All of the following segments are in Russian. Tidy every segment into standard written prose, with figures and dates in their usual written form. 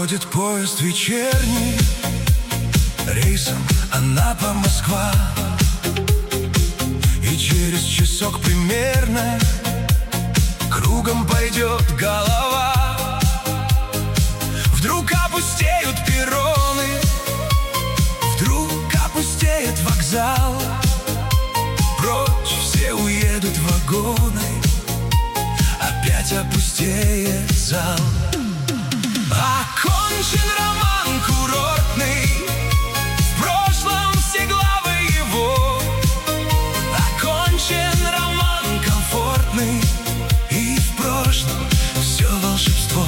Уходит поезд вечерний рейсом Анапа-Москва, и через часок примерно кругом пойдет голова. Вдруг опустеют перроны, вдруг опустеет вокзал. Прочь все уедут вагоны, опять опустеет зал. Окончен роман курортный, в прошлом все главы его. Окончен роман комфортный, и в прошлом все волшебство.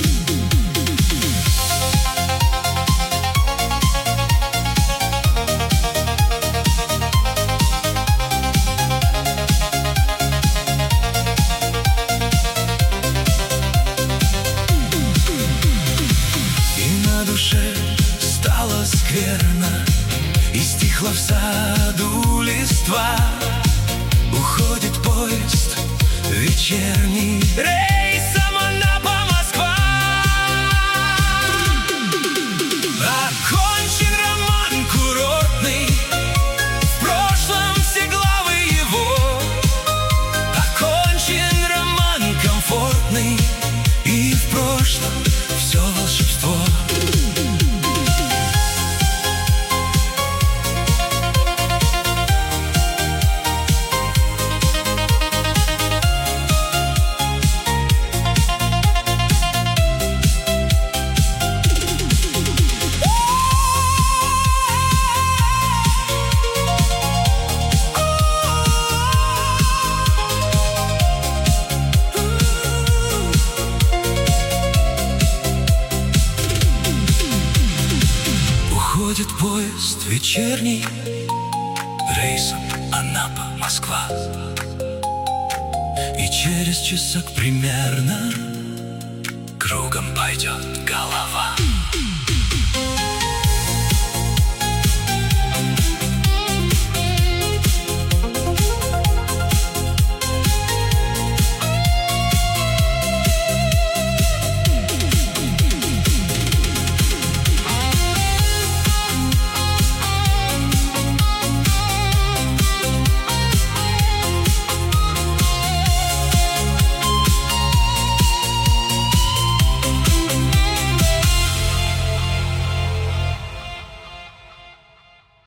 Стало скверно, и стихла в саду листва. Уходит поезд вечерний рейсом Анапа-Москва. Окончен роман курортный, в прошлом все главы его. Окончен роман комфортный, и в прошлом все волшебство. Уходит поезд вечерний рейсом Анапа-Москва, и через часок примерно кругом пойдет голова.